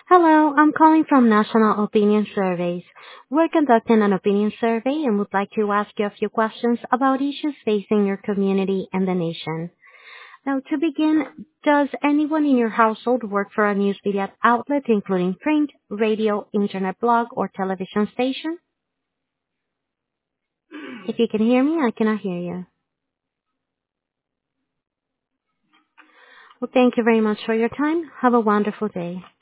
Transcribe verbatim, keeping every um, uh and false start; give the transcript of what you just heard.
Hello, I'm calling from National Opinion Surveys. We're conducting an opinion survey and would like to ask you a few questions about issues facing your community and the nation. Now, to begin, does anyone in your household work for a news media outlet, including print, radio, internet blog, or television station? If you can hear me, I cannot hear you. Well, thank you very much for your time. Have a wonderful day.